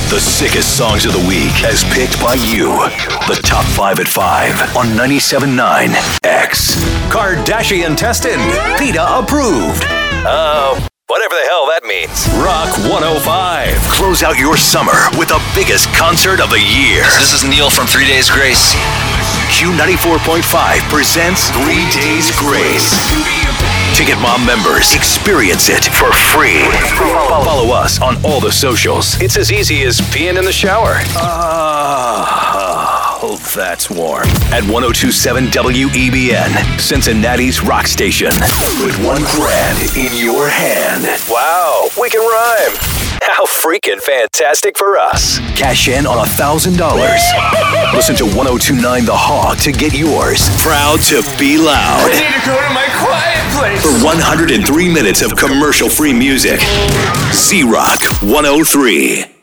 The sickest songs of the week as picked by you. The Top 5 at 5 on 97.9 X. Kardashian tested. PETA approved. Whatever the hell that means. Rock 105. Close out your summer with the biggest concert of the year. This is Neil from 3 Days Grace. Q94.5 presents 3 Days Grace. Ticket Mom members experience it for free. Follow us on all the socials. It's as easy as peeing in the shower. Oh, that's warm. At 102.7 WEBN, Cincinnati's rock station. With $1,000 in your hand. Wow, we can rhyme. How freaking fantastic for us. Cash in on $1,000. Listen to 102.9 The Hog to get yours. Proud to be loud. I need to go to my quiet place. For 103 minutes of commercial-free music. Z-Rock 103.